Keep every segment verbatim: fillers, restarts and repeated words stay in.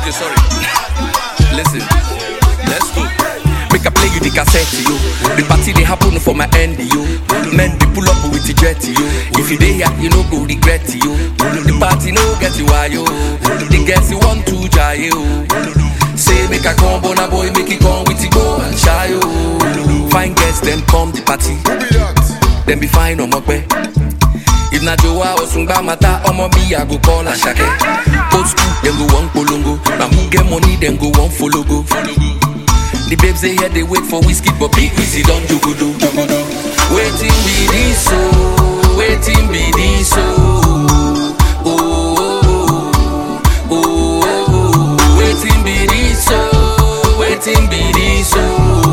Okay, sorry. Listen, let's go. Make I play you the cassette, yo. The party they happen for my end, yo. Men they pull up with the jet, yo. If you dey here, you no go regret, yo. The party no get you why, yo. The girls you want to try, yo. Say make a come, bona boy, make it come with it go and shy, yo. Fine girls them come the party, them be fine on my way. If na Joa or Sunga Mata, omo me I go call a shake. Old school, them go one polongo. Now who get money, them go one follow go. The babes they here, they wait for whiskey, but big easy don't do go do. Waiting be this so, waiting be this so. Oh, oh, oh, oh, waiting be this so, waiting be this so.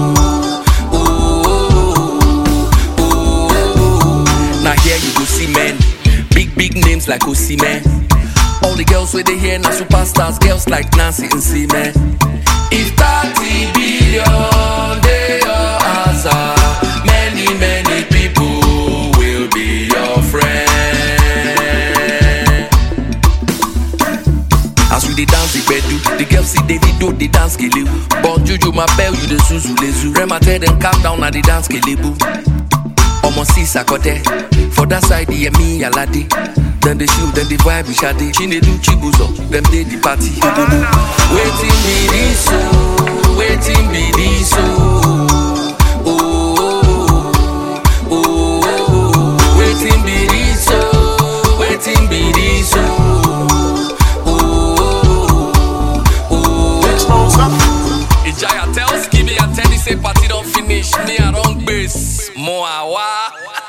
Here you go see men, big big names like Osimhen. All the girls where they hear now superstars, girls like Nancy and C-Man. If thirty billion they your answer, many many people will be your friend. As we dey dance the bedu, the girls see Davido they dance kelebu. Bon Juju my bell you the zuzu lezu. Rema tell them calm down at the dance kelebu. Almost see Sakote. For that side, yeah, me a laddie. Then they shoot, then they vibe with Shadi. Chine do chibuzo, them day the party. Waiting be this so, waiting be this so. Oh, oh, oh, oh, waiting be this so, waiting be this so. Oh, oh, oh. Ijaya tells, give me a teddy say party don't finish. Me I don't base, more awa.